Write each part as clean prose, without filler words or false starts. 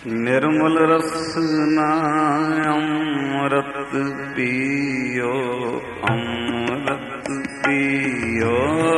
निर्मल रसना अमृत पियो, अमृत पियो।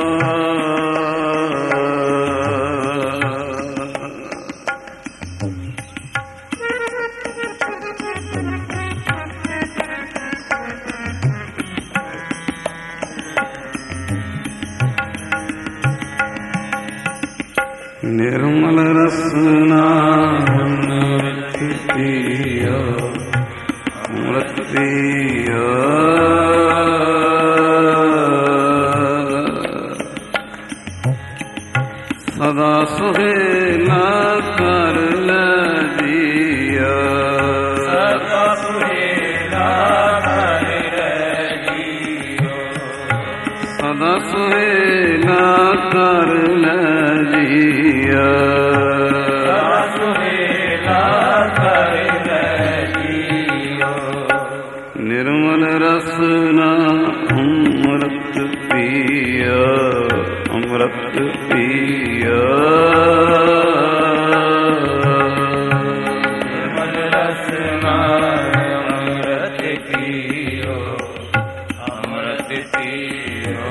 निर्मल रसना अमृत पियो, अमृत पियो। सदा सुहेला कर लिया, सदा सुहेला कर लियो, सदा सुहेला कर लिया, सदा सुहेला कर लियो। निर्मल रसना अमृत पिया, अमृत पिया। निर्मल रसना अमृत पियो, अमृत पियो।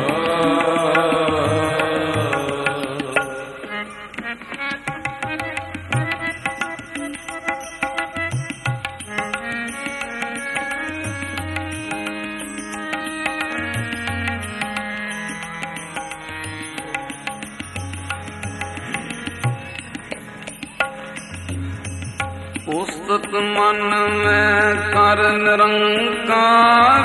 पुस्तक मन में कर निरंकार,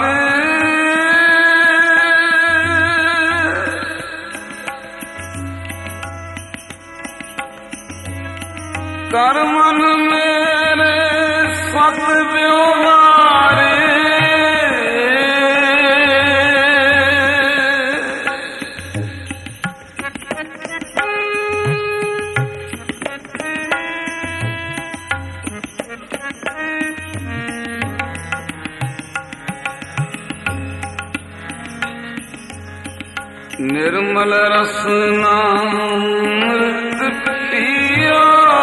कर मन मेरे सत व्यवहारे। निर्मल रसना अमृत पियो,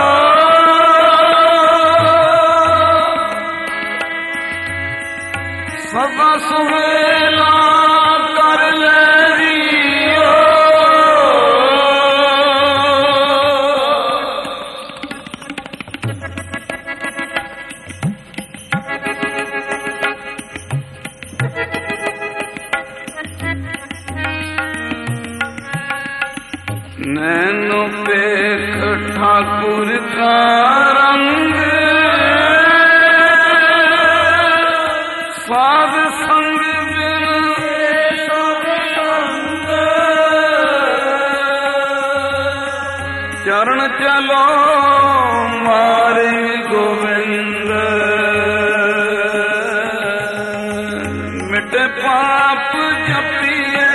सदा सुहेला कर लियो। नैनो पेख ठाकुर का रंग, साध संग बिन सब संग। चरण चलो मारे गोविंद, मिटे पाप जपिए।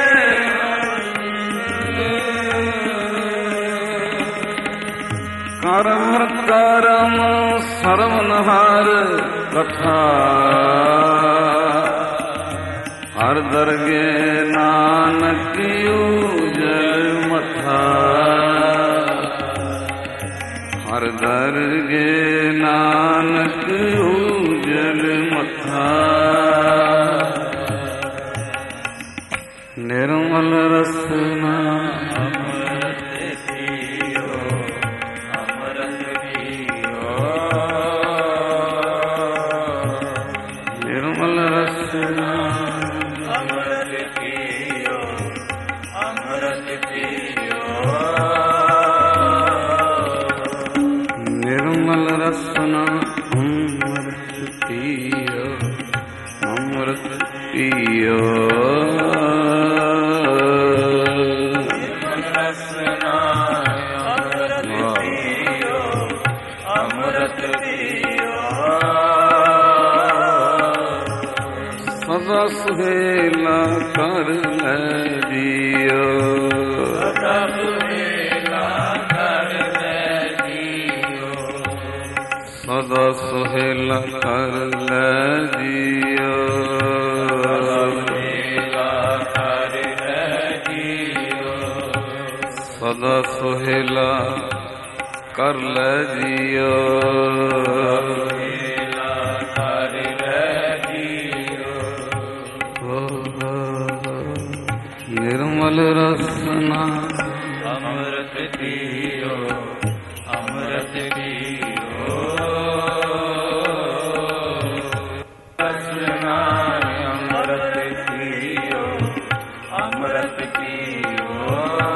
करम करम सर्वनहार कथा, हर दरगे नानक उजल मथा, हर दरगे नानक उजल मथा। निर्मल रसना निर्मल रसना अमृत पियो, अमृत पियो। निर्मल रसना अमृत पियो, अमृत पियो। सदा सुहेला कर लियो, सदा सुहेला कर लियो, सदा सुहेला कर लियो। सदा सुहेला ਕਰ ਲੈ ਜੀਓ ਕਰ ਲੈ ਜੀਓ ਨਿਰਮਲ ਰਸਨਾ ਅੰਮ੍ਰਿਤ ਪੀਓ ਅੰਮ੍ਰਿਤ ਪੀਓ ਰਸਨਾ ਅੰਮ੍ਰਿਤ ਪੀਓ ਅੰਮ੍ਰਿਤ ਪੀਓ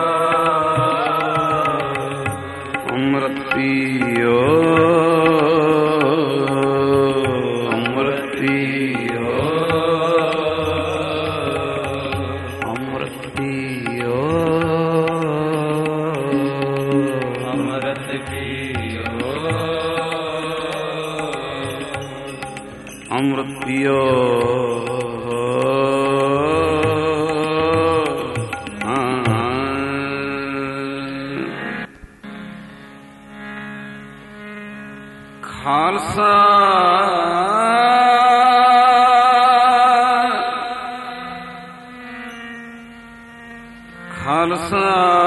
ਅੰਮ੍ਰਿਤ ਪੀਓ ਅੰਮ੍ਰਿਤ ਪੀਓ ਅੰਮ੍ਰਿਤ ਪੀਓ ਅੰਮ੍ਰਿਤ ਪੀਓ ਅੰਮ੍ਰਿਤ ਪੀਓ ਖਾਲਸਾ ਖਾਲਸਾ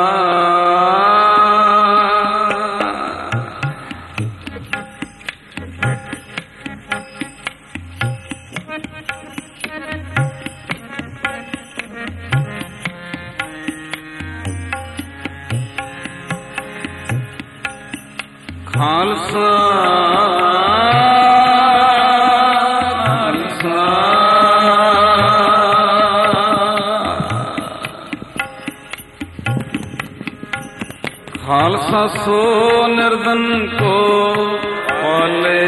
ਖਾਲਸਾ ਖਾਲਸਾ ਸੋ ਨਿਰਦਨ ਕੋ ਪਾਲੇ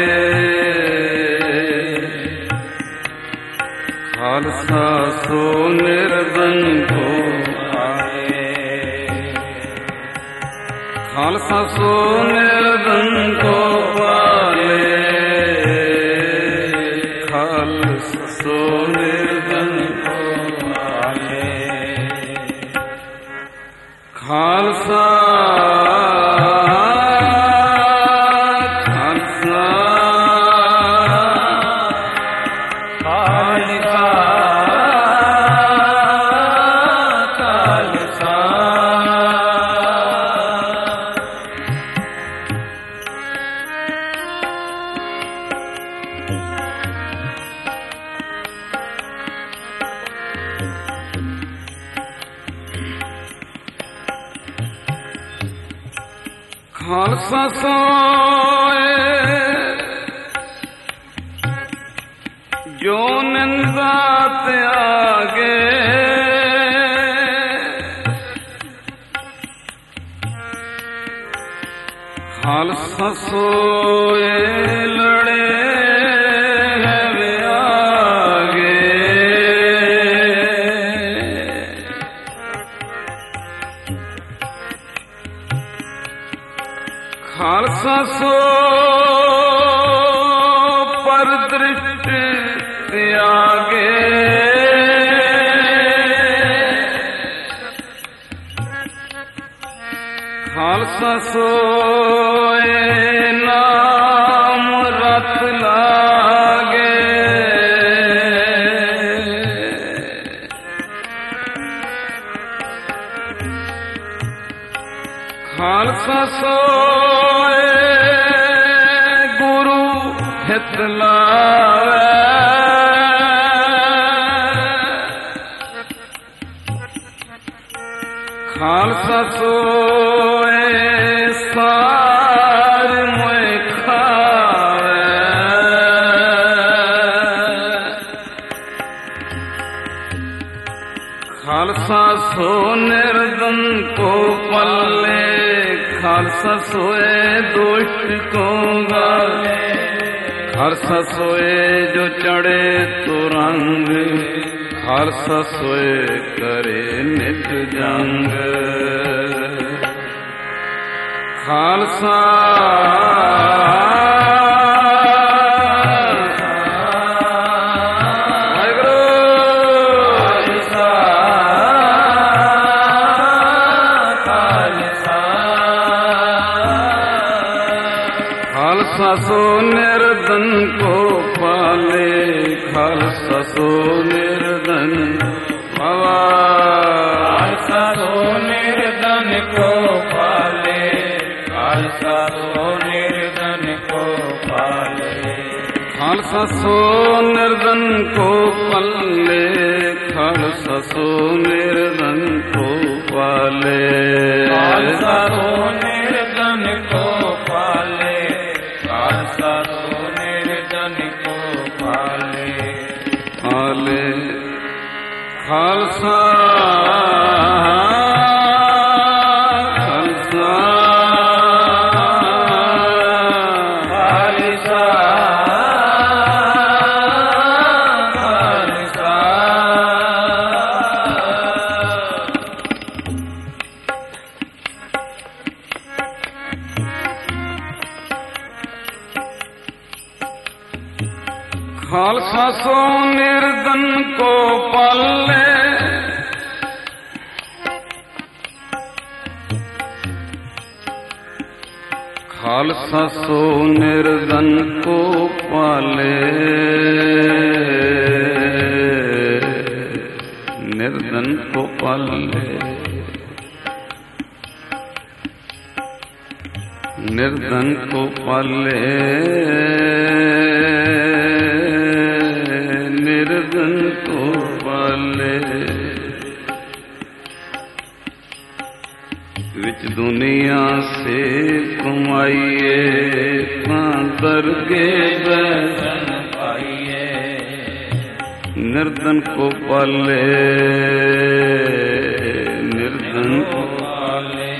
ਖਾਲਸਾ ਸੋ ਨਿਰਦਨ ਕੋ ਖਾਲਸਾ ਸੋ ਨਿਰਦਨ ਕੋ ਪਾਲੇ ਖਾਲਸਾ ਸੋ ਨਿਰਦਨ ਕੋ ਪਾਲੇ ਖਾਲਸਾ ਖਾਲਸਾ ਸੋਏ ਜੋ ਨਿੰਦਾ ਤਿਆਗੇ ਖਾਲਸਾ ਸੋਏ ਲੜੇ ਵਿਆਗੇ ਖਾਲਸਾ ਸੋ ਪਰ ਦ੍ਰਿਸ਼ਟ ਤਿਆਗੇ ਖਾਲਸਾ ਸੋਏ ਨਾਮ ਰਤ ਲਾਗੇ ਖਾਲਸਾ ਸੋਏ ਗੁਰੂ ਹਿਤ ਲਾਵੇ ਖਾਲਸਾ ਸੋਏ ਸਾਰ ਮੋਇ ਖਾਵੇ ਖਾਲਸਾ ਸੋ ਨਿਰਦਨ ਕੋ ਪੱਲੇ ਖਾਲਸਾ ਸੋਏ ਦੁਸ਼ਟ ਕੋ ਗਾਲੇ ਖਾਲਸਾ ਸੋਏ ਜੋ ਚੜੇ ਤੁਰੰਗ ਖਾਲਸਾ ਸੋਏ ਕਰੇ ਨਿਤ ਜੰਗ ਖਾਲਸਾ ਖਾਲਸਾ ਸੋ ਨਿਰਦਨ ਕੋ ਪਾਲੇ ਖਾਲਸਾ ਸੋ ਨਿਰਦਨ ਭਵਾ ਖਾਲਸਾ ਸੋ ਨਿਰਦਨ ਕੋ ਪਾਲੇ ਖਾਲਸਾ ਸੋ ਨਿਰਧਨ ਕੋ ਪਾਲੇ ਖਾਲਸਾ ਸੋ ਨਿਰਧਨ ਕੋ ਪੱਲੇ ਖਾਲਸਾ ਸੋ ਨਿਰਧਨ ਕੋ ਪਾਲੇ ਖਾਲਸਾ ਸੋ ਨਿਰਧਨ ਕੋ ਪਾਲੇ ਖਾਲਸਾ ਸੋ ਨਿਰਧਨ ਕੋ ਪਾਲੇ ਪਾਲੇ ਖਾਲਸਾ ਖਾਲਸਾ ਸੋ ਨਿਰਧਨ ਕੋ ਪਾਲੇ ਖਾਲਸਾ ਸੋ ਨਿਰਧਨ ਕੋ ਪਾਲੇ ਨਿਰਧਨ ਕੋ ਪਾਲੇ ਨਿਰਧਨ ਕੋ ਪਾਲੇ ਨਿਰਧਨ ਕੋ ਪਾਲੇ ਵਿੱਚ ਦੁਨੀਆ ਸੇ ਕਮਾਈਏ ਤਾਂ ਦਰਗੇ ਬੈਠਨ ਪਾਈਏ ਨਿਰਧਨ ਕੋ ਪਾਲੇ ਨਿਰਧਨ ਕੋ ਪਾਲੇ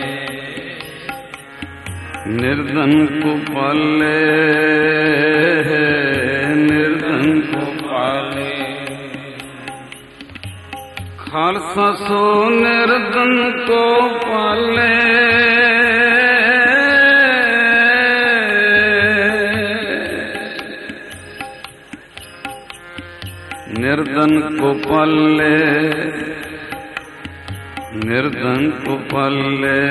ਨਿਰਧਨ ਕੋ ਪਾਲੇ ਨਿਰਧਨ ਕੋ ਪਾਲੇ ਖਾਲਸਾ ਸੋ ਨਿਰਧਨ ਕੋ ਪਾਲੇ ਨਿਰਧਨ ਕੋ ਪਾਲੇ ਨਿਰਧਨ ਕੋ ਪਾਲੇ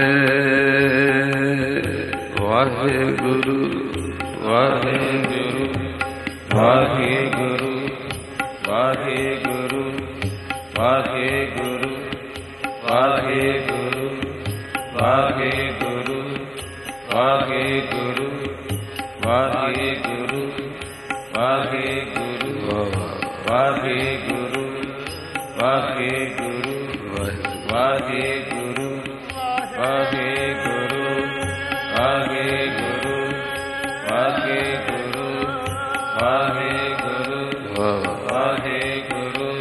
ਵਾਹਿਗੁਰੂ ਵਾਹਿਗੁਰੂ ਵਾਹਿਗੁਰੂ ਵਾਹਿਗੁਰੂ ਵਾਹਿਗੁਰੂ ਵਾਹਿਗੁਰੂ ਵਾਹਿਗੁਰੂ ਵਾਹਿਗੁਰੂ ਵਾਹਿਗੁਰੂ ਵਾਹਿਗੁਰੂ ਵਾਹਿਗੁਰੂ ਵਾਹਿਗੁਰੂ ਵਾਹਿਗੁਰੂ ਵਾਹਿਗੁਰੂ ਵਾਹਿਗੁਰੂ ਵਾਹਿਗੁਰੂ ਵਾਹਿਗੁਰੂ ਵਾਹਿਗੁਰੂ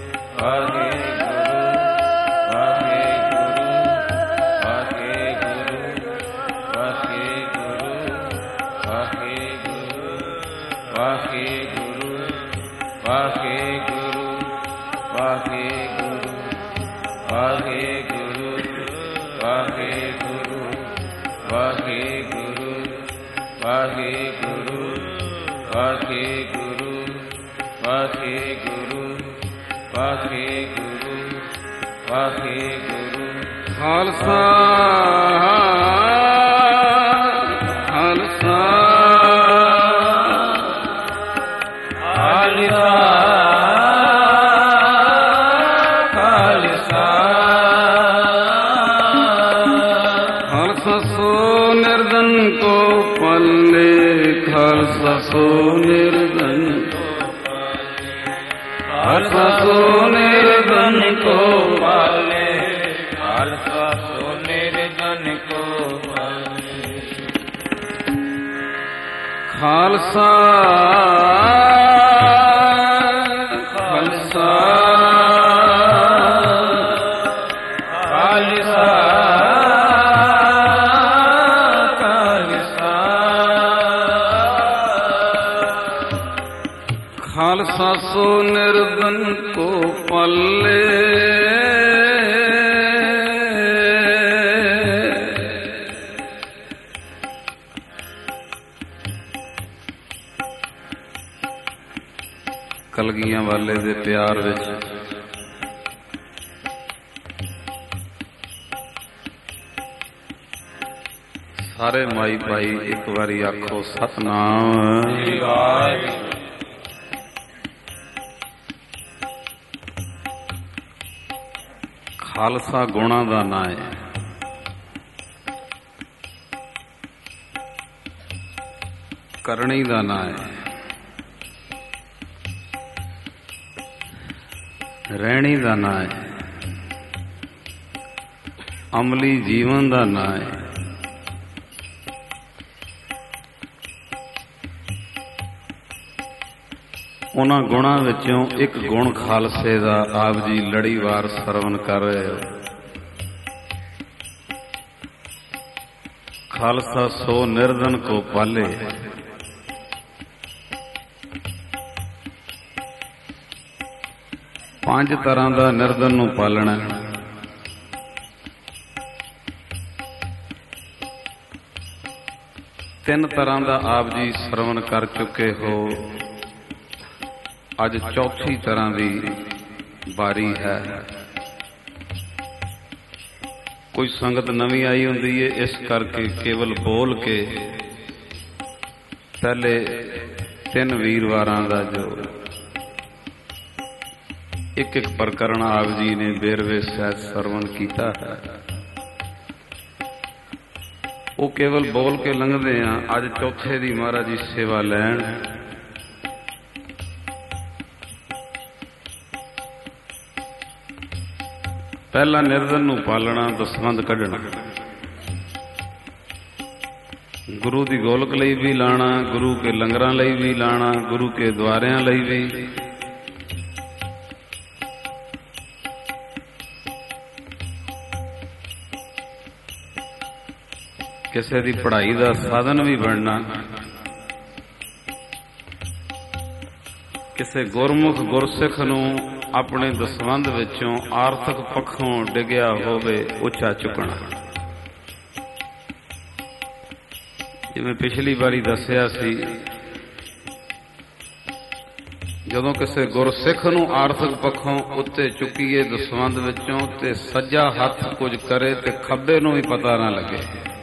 ਖਾਲਸਾ ਖਾਲਸਾ ਖਾਲਸਾ ਸੋ ਨਿਰਧਨ ਕੋ ਪਾਲੇ ਖਾਲਸਾ ਸੋ ਨਿਰਧਨ ਖਾਲਸਾ ਸੋ ਨਿਰਧਨ ਕੋ ਪਾਲੇ ਖਾਲਸਾ ਸੋ ਨਿਰਧਨ ਕੋ ਪਾਲੇ ਖਾਲਸਾ ਖਾਲਸਾ ਖਾਲਸਾ ਖਾਲਸਾ ਸੋ ਨਿਰਧਨ ਕੋ ਪਾਲੇ ਕਲਗੀਆਂ ਵਾਲੇ ਦੇ ਪਿਆਰ ਵਿੱਚ ਸਾਰੇ ਮਾਈ ਭਾਈ ਇੱਕ ਵਾਰੀ ਆਖੋ ਸਤਨਾਮ ਖਾਲਸਾ ਗੁਣਾਂ ਦਾ ਨਾਂ ਹੈ। ਕਰਨੀ ਦਾ ਨਾਂ ਹੈ, ਰਹਿਣੀ ਦਾ ਨਾਂ ਹੈ, ਅਮਲੀ ਜੀਵਨ ਦਾ ਨਾਂ ਹੈ। ਉਹਨਾਂ ਗੁਣਾਂ ਵਿੱਚੋਂ ਇੱਕ ਗੁਣ ਖਾਲਸੇ ਦਾ ਆਪ ਜੀ ਲੜੀਵਾਰ ਸਰਵਣ ਕਰ ਰਹੇ ਹੋ। ਖਾਲਸਾ ਸੋ ਨਿਰਧਨ ਕੋ ਪਾਲੇ, ਪੰਜ ਤਰ੍ਹਾਂ ਦਾ ਨਿਰਧਨ ਨੂੰ ਪਾਲਣਾ। ਤਿੰਨ ਤਰ੍ਹਾਂ ਦਾ ਆਪ ਜੀ ਸਰਵਣ ਕਰ ਚੁੱਕੇ ਹੋ, ਅੱਜ ਚੌਥੀ ਤਰ੍ਹਾਂ ਦੀ ਵਾਰੀ ਹੈ। ਕੋਈ ਸੰਗਤ ਨਵੀਂ ਆਈ ਹੁੰਦੀ ਹੈ, ਇਸ ਕਰਕੇ ਕੇਵਲ ਬੋਲ ਕੇ ਪਹਿਲੇ 3 ਵੀਰਵਾਰਾਂ ਦਾ ਜੋ ਇੱਕ ਇੱਕ ਪ੍ਰਕਰਣ ਆਪ ਜੀ ਨੇ ਬੇਰਵੇ ਸਹਿਤ ਸਰਵਣ ਕੀਤਾ ਹੈ, ਉਹ ਕੇਵਲ ਬੋਲ ਕੇ ਲੰਘਦੇ ਆ। ਅੱਜ ਚੌਥੇ ਦੀ ਮਹਾਰਾਜ ਜੀ ਸੇਵਾ ਲੈਣ। ਪਹਿਲਾ ਨਿਰਧਨ ਨੂੰ ਪਾਲਣਾ, ਦਸਵੰਧ ਕੱਢਣਾ, ਗੁਰੂ ਦੀ ਗੋਲਕ ਲਈ ਵੀ ਲਾਣਾ, ਗੁਰੂ ਕੇ ਲੰਗਰਾਂ ਲਈ ਵੀ ਲਾਣਾ, ਗੁਰੂ ਕੇ ਦੁਆਰਿਆਂ ਲਈ ਵੀ। ਕਿਸੇ ਦੀ ਪੜ੍ਹਾਈ ਦਾ ਸਾਧਨ ਵੀ ਬਣਨਾ, ਕਿਸੇ ਗੁਰਮੁਖ ਗੁਰਸਿੱਖ ਨੂੰ ਆਪਣੇ ਦਸਵੰਧ ਵਿੱਚੋਂ ਆਰਥਿਕ ਪੱਖੋਂ ਡਿੱਗਿਆ ਹੋਵੇ ਉੱਚਾ ਚੁੱਕਣਾ। ਜਿਵੇਂ ਪਿਛਲੀ ਵਾਰੀ ਦੱਸਿਆ ਸੀ, ਜਦੋਂ ਕਿਸੇ ਗੁਰਸਿੱਖ ਨੂੰ ਆਰਥਿਕ ਪੱਖੋਂ ਉੱਤੇ ਚੁੱਕੀਏ ਦਸਵੰਧ ਵਿੱਚੋਂ ਤੇ ਸੱਜਾ ਹੱਥ ਕੁਝ ਕਰੇ ਤੇ ਖੱਬੇ ਨੂੰ ਵੀ ਪਤਾ ਨਾ ਲੱਗੇ।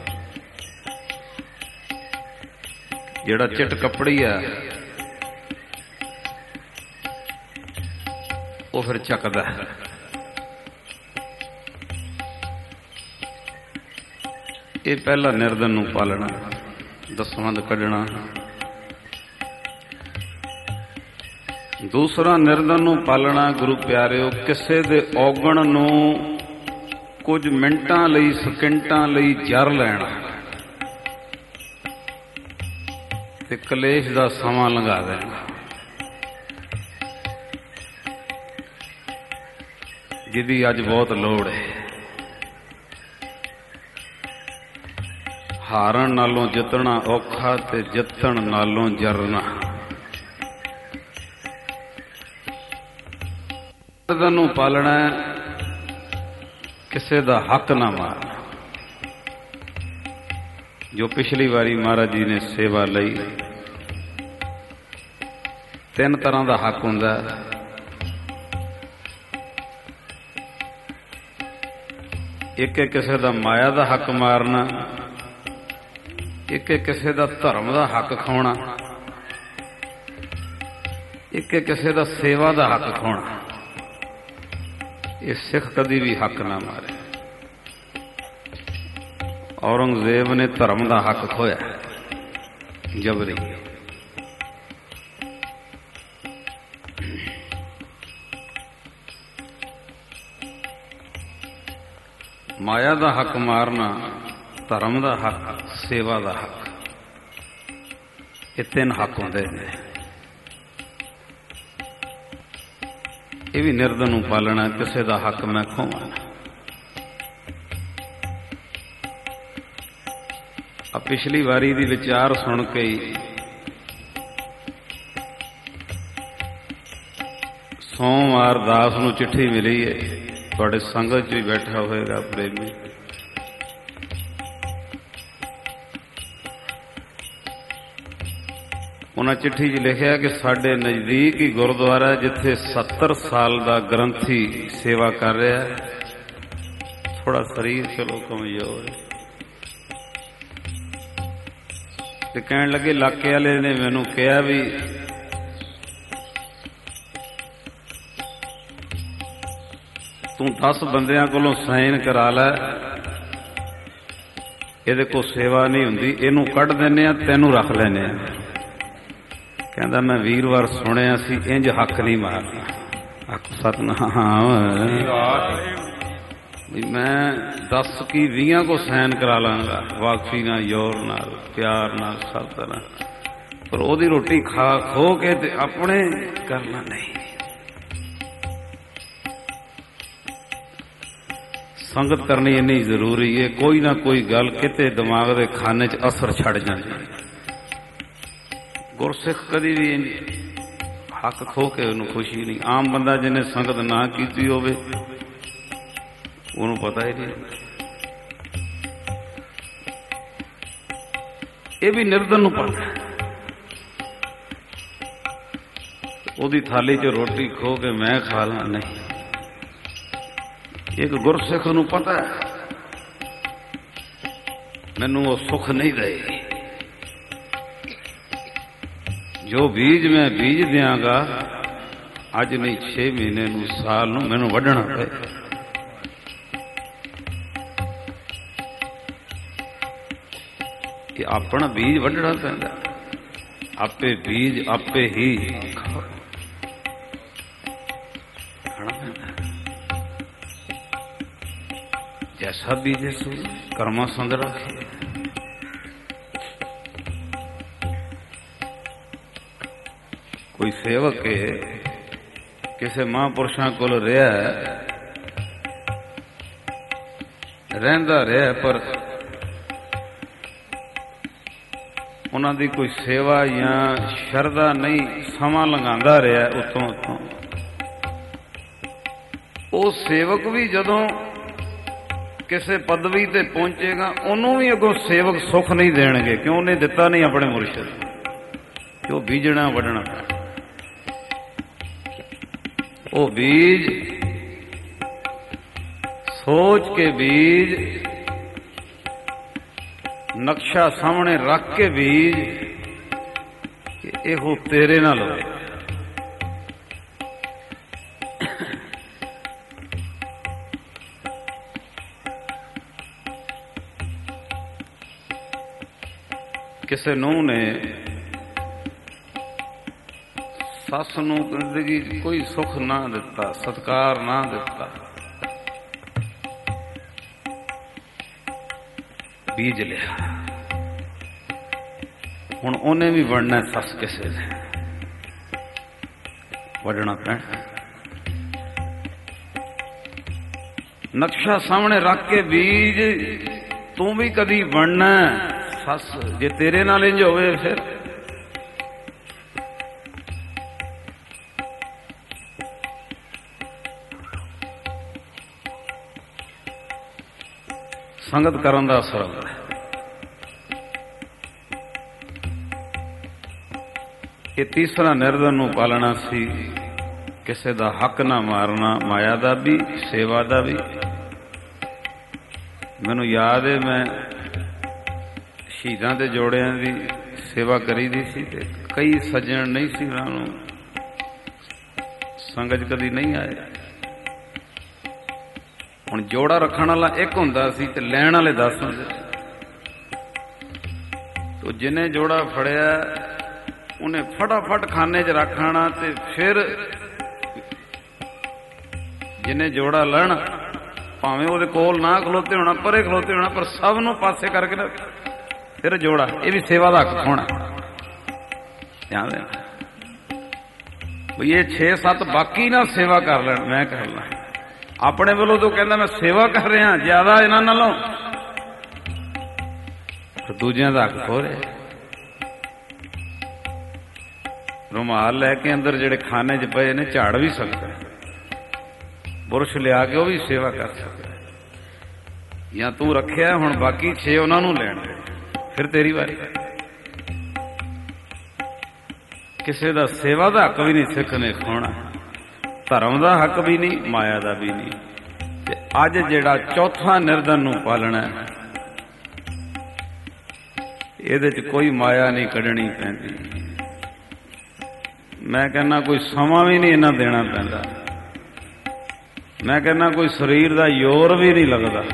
ਜਿਹੜਾ ਚਿੱਟ ਕੱਪੜੀ ਆ ਉਹ ਫਿਰ ਚੱਕਦਾ ਹੈ। ਇਹ ਪਹਿਲਾ ਨਿਰਧਨ ਨੂੰ ਪਾਲਣਾ, ਦਸਵੰਧ ਕੱਢਣਾ। ਦੂਸਰਾ ਨਿਰਧਨ ਨੂੰ ਪਾਲਣਾ, ਗੁਰੂ ਪਿਆਰਿਓ, ਕਿਸੇ ਦੇ ਔਗਣ ਨੂੰ ਕੁਝ ਮਿੰਟਾਂ ਲਈ, ਸਕਿੰਟਾਂ ਲਈ ਜਰ ਲੈਣਾ ਤੇ ਕਲੇਸ਼ ਦਾ ਸਮਾਂ ਲੰਘਾ ਦੇਣਾ। ਜਿਹਦੀ ਅੱਜ ਬਹੁਤ ਲੋੜ ਹੈ। ਹਾਰਨ ਨਾਲੋਂ ਜਿੱਤਣਾ ਔਖਾ ਤੇ ਜਿੱਤਣ ਨਾਲੋਂ ਜਰਨਾ। ਨਿਰਧਨ ਨੂੰ ਪਾਲਣਾ, ਕਿਸੇ ਦਾ ਹੱਕ ਨਾ ਮਾਰਨਾ। ਜੋ ਪਿਛਲੀ ਵਾਰੀ ਮਹਾਰਾਜ ਜੀ ਨੇ ਸੇਵਾ ਲਈ, 3 ਤਰ੍ਹਾਂ ਦਾ ਹੱਕ ਹੁੰਦਾ। ਇੱਕ ਕਿਸੇ ਦਾ ਮਾਇਆ ਦਾ ਹੱਕ ਮਾਰਨਾ, ਇੱਕ ਕਿਸੇ ਦਾ ਧਰਮ ਦਾ ਹੱਕ ਖਾਣਾ, ਇੱਕ ਕਿਸੇ ਦਾ ਸੇਵਾ ਦਾ ਹੱਕ ਖਾਣਾ। ਇਹ ਸਿੱਖ ਕਦੀ ਵੀ ਹੱਕ ਨਾ ਮਾਰੇ। ਔਰੰਗਜ਼ੇਬ ਨੇ ਧਰਮ ਦਾ ਹੱਕ ਖੋਇਆ ਜਬਰੀ। ਮਾਇਆ ਦਾ ਹੱਕ ਮਾਰਨਾ, ਧਰਮ ਦਾ ਹੱਕ, ਸੇਵਾ ਦਾ ਹੱਕ, ਇਹ 3 ਹੱਕ ਹੁੰਦੇ ਨੇ। ਇਹ ਵੀ ਨਿਰਧਨ ਨੂੰ ਪਾਲਣਾ, ਕਿਸੇ ਦਾ ਹੱਕ ਮੈਂ ਖੋਵਾਂ ਨਾ। ਆ ਪਿਛਲੀ ਵਾਰੀ ਦੀ ਵਿਚਾਰ ਸੁਣ ਕੇ ਹੀ ਸੋਮਵਾਰ ਦਾਸ ਨੂੰ ਚਿੱਠੀ ਮਿਲੀ ਹੈ, ਤੁਹਾਡੇ ਸੰਗਤ 'ਚ ਵੀ ਬੈਠਾ ਹੋਏਗਾ ਪ੍ਰੇਮੀ। ਉਹਨਾਂ ਚਿੱਠੀ 'ਚ ਲਿਖਿਆ ਕਿ ਸਾਡੇ ਨਜ਼ਦੀਕ ਹੀ ਗੁਰਦੁਆਰਾ, ਜਿੱਥੇ 70 ਸਾਲ ਦਾ ਗ੍ਰੰਥੀ ਸੇਵਾ ਕਰ ਰਿਹਾ ਹੈ। ਥੋੜਾ ਸਰੀਰ ਚਲੋ ਕਮਜ਼ੋਰ ਹੈ ਤੇ ਕਹਿਣ ਲੱਗੇ, ਇਲਾਕੇ ਵਾਲੇ ਨੇ ਮੈਨੂੰ ਕਿਹਾ ਵੀ ਤੂੰ 10 ਬੰਦਿਆਂ ਕੋਲੋਂ ਸਾਈਨ ਕਰਾ ਲੈ, ਇਹਦੇ ਕੋਲ ਸੇਵਾ ਨਹੀਂ ਹੁੰਦੀ, ਇਹਨੂੰ ਕੱਢ ਦਿੰਦੇ ਆ, ਤੈਨੂੰ ਰੱਖ ਲੈਂਦੇ ਆ। ਕਹਿੰਦਾ ਮੈਂ ਵੀਰਵਾਰ ਸੁਣਿਆ ਸੀ ਇੰਜ ਹੱਕ ਨਹੀਂ ਮਾਰਨਾ। ਹੱਕ ਸਤਨਾਮ ਵੀ ਮੈਂ 10 ਕੀ 20 ਕੋ ਸੈਨ ਕਰਾ ਲਾਂਗਾ, ਵਾਕਫੀ ਨਾਲ, ਯੋਰ ਨਾਲ, ਪਿਆਰ ਨਾਲ, ਸਭ ਤਰ੍ਹਾਂ, ਪਰ ਉਹਦੀ ਰੋਟੀ ਖਾ ਖੋ ਕੇ ਤੇ ਆਪਣੇ ਕਰਨਾ ਨਹੀਂ। ਸੰਗਤ ਕਰਨੀ ਇੰਨੀ ਜ਼ਰੂਰੀ ਹੈ, ਕੋਈ ਨਾ ਕੋਈ ਗੱਲ ਕਿਤੇ ਦਿਮਾਗ ਦੇ ਖਾਨੇ 'ਚ ਅਸਰ ਛੱਡ ਜਾਂਦੀ ਹੈ। ਗੁਰਸਿੱਖ ਕਦੀ ਵੀ ਹੱਕ ਖੋ ਕੇ ਉਹਨੂੰ ਖੁਸ਼ੀ ਨਹੀਂ। ਆਮ ਬੰਦਾ ਜਿਹਨੇ ਸੰਗਤ ਨਾ ਕੀਤੀ ਹੋਵੇ ਉਹਨੂੰ ਪਤਾ ਹੀ ਨਹੀਂ। ਇਹ ਵੀ ਨਿਰਧਨ ਨੂੰ ਪਤਾ, ਉਹਦੀ ਥਾਲੀ 'ਚ ਰੋਟੀ ਖੋ ਕੇ ਮੈਂ ਖਾ ਲਾਂ, ਨਹੀਂ। ਇੱਕ ਗੁਰਸਿੱਖ ਨੂੰ ਪਤਾ ਮੈਨੂੰ ਉਹ ਸੁੱਖ ਨਹੀਂ ਦੇਗੀ। ਜੋ ਬੀਜ ਮੈਂ ਬੀਜ ਦਿਆਂਗਾ, ਅੱਜ ਨਹੀਂ 6 ਮਹੀਨੇ ਨੂੰ, ਸਾਲ ਨੂੰ ਮੈਨੂੰ ਵੱਢਣਾ ਪਏ। ਇਹ ਆਪਣਾ ਬੀਜ ਵੱਢਣਾ ਪੈਂਦਾ, ਆਪੇ ਬੀਜ ਆਪੇ ਹੀ ਖਾਣਾ ਪੈਂਦਾ। ਜੈਸਾ ਬੀਜੇ ਸੋ ਕਰਮਾ ਸੰਗ ਰੱਖੇ। ਕੋਈ ਸੇਵਕ ਕਿਸੇ ਮਹਾਂਪੁਰਸ਼ਾਂ ਕੋਲ ਰਹਿੰਦਾ ਰਿਹਾ, ਪਰ ਉਹਨਾਂ ਦੀ ਕੋਈ ਸੇਵਾ ਜਾਂ ਸ਼ਰਧਾ ਨਹੀਂ, ਸਮਾਂ ਲੰਘਾਉਂਦਾ ਰਿਹਾ ਉੱਥੋਂ ਉੱਥੋਂ। ਉਹ ਸੇਵਕ ਵੀ ਜਦੋਂ ਕਿਸੇ ਪਦਵੀ ਤੇ ਪਹੁੰਚੇਗਾ, ਉਹਨੂੰ ਵੀ ਅੱਗੋਂ ਸੇਵਕ ਸੁੱਖ ਨਹੀਂ ਦੇਣਗੇ, ਕਿਉਂ? ਉਹਨੇ ਦਿੱਤਾ ਨਹੀਂ ਆਪਣੇ ਮੁਰਸ਼ਿਦ, ਜੋ ਬੀਜਣਾ ਵੱਢਣਾ। ਉਹ ਬੀਜ ਸੋਚ ਕੇ ਬੀਜ, ਨਕਸ਼ਾ ਸਾਹਮਣੇ ਰੱਖ ਕੇ ਬੀਜ ਕਿ ਇਹੋ ਤੇਰੇ ਨਾਲ ਹੋਵੇ। ਕਿਸੇ ਨੂੰਹ ਨੇ ਸੱਸ ਨੂੰ ਜ਼ਿੰਦਗੀ ਕੋਈ ਸੁੱਖ ਨਾ ਦਿੱਤਾ, ਸਤਿਕਾਰ ਨਾ ਦਿੱਤਾ, ਬੀਜ ਲਿਆ। ਹੁਣ ਉਹਨੇ ਵੀ ਵੜਨਾ, ਸੱਸ ਕਿਸੇ ਦੇ ਵੱਢਣਾ ਪੈਣਾ। ਨਕਸ਼ਾ ਸਾਹਮਣੇ ਰੱਖ ਕੇ ਬੀਜ, ਤੂੰ ਵੀ ਕਦੀ ਵੜਨਾ। ਸੱਸ ਜੇ ਤੇਰੇ ਨਾਲ ਇੰਜ ਹੋਵੇ, ਫਿਰ ਸੰਗਤ ਕਰਨ ਦਾ ਅਸਰ ਹੁੰਦਾ ਹੈ। ਇਹ ਤੀਸਰਾ ਨਿਰਧਨ ਨੂੰ ਪਾਲਣਾ ਸੀ, ਕਿਸੇ ਦਾ ਹੱਕ ਨਾ ਮਾਰਨਾ, ਮਾਇਆ ਦਾ ਵੀ, ਸੇਵਾ ਦਾ ਵੀ। ਮੈਨੂੰ ਯਾਦ ਹੈ, ਮੈਂ ਸ਼ਹੀਦਾਂ ਦੇ ਜੋੜਿਆਂ ਦੀ ਸੇਵਾ ਕਰੀਦੀ ਸੀ ਤੇ ਕਈ ਸੱਜਣ ਨਹੀਂ ਸੀ, ਉਹਨਾਂ ਨੂੰ ਸੰਗਤ ਕਦੀ ਨਹੀਂ ਆਏ। ਹੁਣ ਜੋੜਾ ਰੱਖਣ ਵਾਲਾ ਇੱਕ ਹੁੰਦਾ ਸੀ ਤੇ ਲੈਣ ਵਾਲੇ 10 ਹੁੰਦੇ ਸੀ। ਤੋ ਜਿਹਨੇ ਜੋੜਾ ਫੜਿਆ ਉਹਨੇ ਫਟਾਫਟ ਖਾਨੇ 'ਚ ਰੱਖਣਾ, ਤੇ ਫਿਰ ਜਿਹਨੇ ਜੋੜਾ ਲੈਣਾ, ਭਾਵੇਂ ਉਹਦੇ ਕੋਲ ਨਾ ਖਲੋਤੇ ਹੋਣਾ, ਪਰੇ ਖਲੋਤੇ ਹੋਣਾ, ਪਰ ਸਭ ਨੂੰ ਪਾਸੇ ਕਰਕੇ ਨਾ ਫਿਰ ਜੋੜਾ। ਇਹ ਵੀ ਸੇਵਾ ਦਾ ਹੱਕ ਹੋਣਾ, ਧਿਆਨ ਦੇਣਾ ਬਈ ਇਹ 6-7 ਬਾਕੀ ਨਾ ਸੇਵਾ ਕਰ ਲੈਣ, ਮੈਂ ਕਰ ਲਾਂ। ਆਪਣੇ ਵੱਲੋਂ ਤੋਂ ਕਹਿੰਦਾ ਮੈਂ ਸੇਵਾ ਕਰ ਰਿਹਾ ਜ਼ਿਆਦਾ ਇਹਨਾਂ ਨਾਲੋਂ, ਦੂਜਿਆਂ ਦਾ ਹੱਕ ਖੋ ਰਿਹਾ। ਰੁਮਾਲ ਲੈ ਕੇ ਅੰਦਰ ਜਿਹੜੇ ਖਾਨੇ 'ਚ ਪਏ ਨੇ ਝਾੜ ਵੀ ਸਕਦਾ, ਬੁਰਸ਼ ਲਿਆ ਕੇ ਉਹ ਵੀ ਸੇਵਾ ਕਰ ਸਕਦਾ। ਜਾਂ ਤੂੰ ਰੱਖਿਆ, ਹੁਣ ਬਾਕੀ 6 ਉਹਨਾਂ ਨੂੰ ਲੈਣ, ਫਿਰ ਤੇਰੀ ਵਾਰੀ। ਕਿਸੇ ਦਾ ਸੇਵਾ ਦਾ ਹੱਕ ਵੀ ਨਹੀਂ ਸਿੱਖ ਨੇ ਖੋਣਾ, ਧਰਮ ਦਾ ਹੱਕ ਵੀ ਨਹੀਂ, ਮਾਇਆ ਦਾ ਵੀ ਨਹੀਂ। ਤੇ ਅੱਜ ਜਿਹੜਾ ਚੌਥਾ ਨਿਰਧਨ ਨੂੰ ਪਾਲਣਾ, ਇਹਦੇ 'ਚ ਕੋਈ ਮਾਇਆ ਨਹੀਂ ਕੱਢਣੀ ਪੈਂਦੀ। ਮੈਂ ਕਹਿੰਦਾ ਕੋਈ ਸਮਾਂ ਵੀ ਨਹੀਂ ਇਹਨਾਂ ਦੇਣਾ ਪੈਂਦਾ। ਮੈਂ ਕਹਿੰਦਾ ਕੋਈ ਸਰੀਰ ਦਾ ਜ਼ੋਰ ਵੀ ਨਹੀਂ ਲੱਗਦਾ,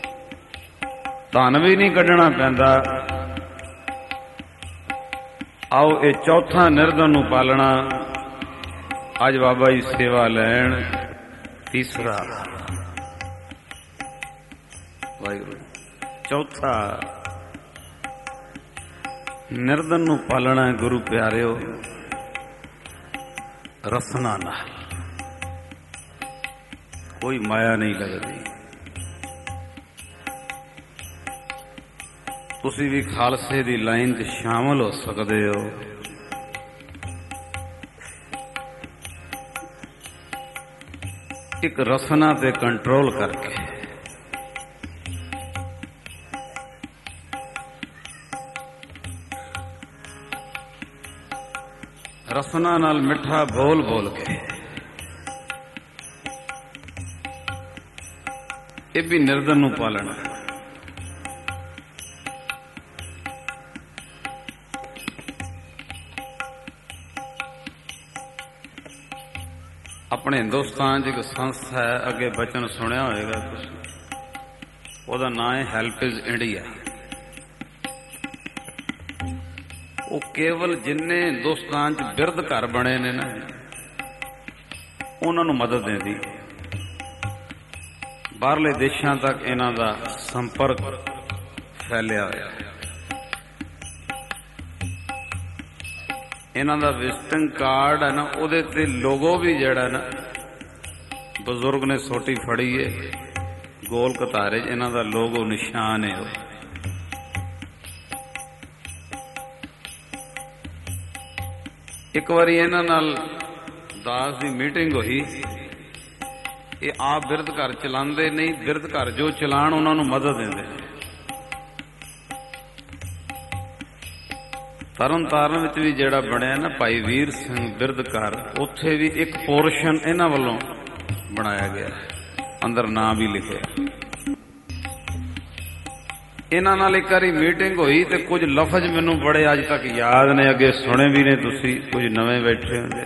ਧਨ ਵੀ ਨਹੀਂ ਕੱਢਣਾ ਪੈਂਦਾ, आओ ये चौथा निर्धन नूं पालना। अज बाबा जी सेवा लैण तीसरा वाहिगुरू चौथा निर्धन नूं पालना गुरु प्यारिओ रसना नाल, कोई माया नहीं लगती। तुसी भी खालसे दी लाइन च शामिल हो सकते हो। एक रसना ते कंट्रोल करके रसना नाल मिठा बोल बोल के ये भी निर्धन नूं पालना। अपने हिंदुस्तान च एक संस्था है, अगे बचन सुनिया होगा तुसीं, ओहदा नाम है हेल्प इज इंडिया। वो केवल जिन्ने हिंदुस्तान च बिरध घर बने ने ना उन्हां नूं मदद देंदी। बाहरले देशां तक इन्हां दा संपर्क फैलिया होया। इन्हां दा विजिटिंग कार्ड है ना, उहदे ते लोगो भी जिहड़ा ना बजुर्ग ने सोटी फड़ी है, गोल कतारे इन्हां दा लोगो निशान है। एक बारी इन्हां नाल दास की मीटिंग हुई। ये आप बिरध घर चलाते नहीं, बिरध घर जो चलाण उन्हां नूं मदद देंदे। तरन तारण विच भी जिहड़ा बनिया ना भाई वीर सिंह बिरध घर, उत्थे भी एक पोर्शन इन्हां वल्लों बनाया गया, अंदर नाम भी लिखे। इन्हां नाल एक बारी मीटिंग हुई तो कुछ लफज मैनूं बड़े अज तक याद ने, अगे सुने भी ने तुसी, कुछ नवे बैठे होंगे।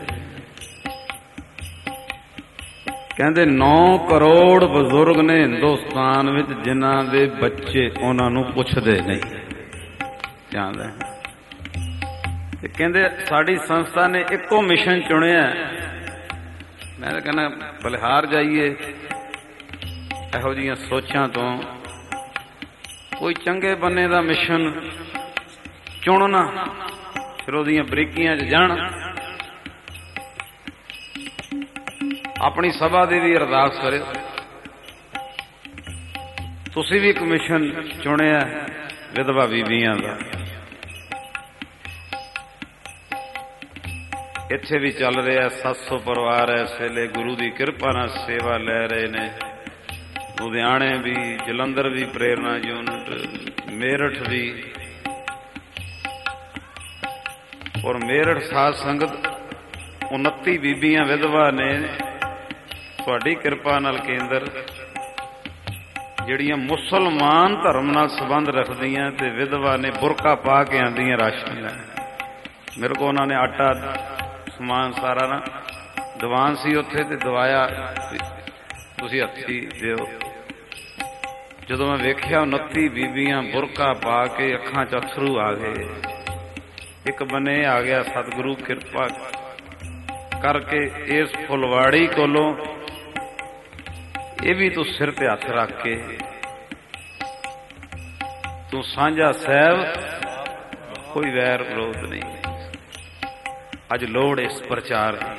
कहते 9 करोड़ बजुर्ग ने हिंदुस्तान विच जिन्हां दे बच्चे उन्हां नूं पुछदे नहीं। जानदे कहते साडी संस्था ने एको मिशन चुनिया। मैं तो कहना बलिहार जाइए इहो जिहियां सोचां तो कोई चंगे बन्ने दा मिशन चुनना, फिर उहदियां बरीकियां च जाना। अपनी सभा दी भी अरदास करे। तुसी भी एक मिशन चुनिया विधवा बीबियां दा, इत्थे भी चल रहा है। 700 परिवार इस वेले गुरु की कृपा नाल सेवा लै रहे ने। लुधियाणे भी, जलंधर भी प्रेरणा यूनिट, मेरठ भी, और मेरठ साध संगत 29 बीबियां विधवा ने तुहाडी कृपा नाल केंद्र जिहड़ियां मुसलमान धर्म नाल संबंध रखदियां ते विधवा ने बुरका पा के आंदियां राशन लैण। मेरे को उन्होंने आटा समान सारा ना दीवान सी उत्थे ते दवाया, तुसी हत्थी दिओ। जदों मैं वेख्या 29 बीबियां बुरका पा के अखां च अथरू आ गए। एक बने आ गया सतगुरु कृपा करके इस फुलवाड़ी कोलों ये भी तू सिर ते हथ रख के तू सांझा सहब, कोई वैर विरोध नहीं। अज लोड़ इस प्रचार की।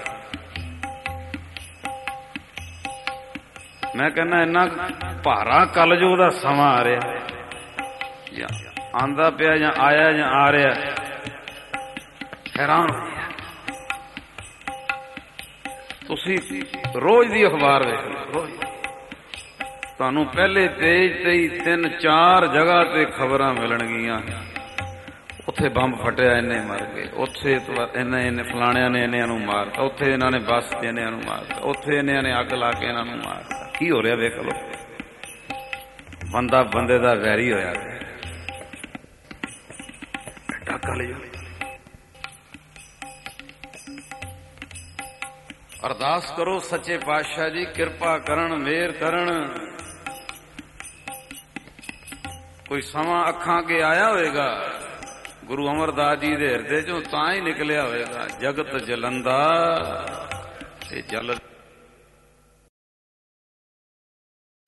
मैं कहना इन्ना भारा कलयुग दा समा आ रहा है, आंदा पिया या आया या आ रहा, हैरान हो गया। तुसी रोज दी अखबार देख लो, रोज तुहानू पहले पेज ते 3-4 जगह ते खबरां मिलणगियां। उत्थे बंब फटिया, इन्ने मर गए, उत्थे इन्ने फलाणिया ने इन्हियां नूं मारता, उत्थे इन्हां ने बस इन्हियां नूं मारता, उत्थे इन्हियां ने अग ला के इन्हां नूं मारता। की हो रहा वेख लो, बंदा बंदे दा वैरी होया। एडा कलयुग। अरदास करो सच्चे पातशाह जी कृपा करन, मेहर करन। कोई समा अखां के आया होएगा, ਗੁਰੂ ਅਮਰਦਾਸ ਜੀ ਦੇ ਹਿਰਦੇ ਚੋਂ ਤਾਂ ਹੀ ਨਿਕਲਿਆ ਹੋਵੇਗਾ, ਜਗਤ ਜਲੰਦਾ ਤੇ ਜਲ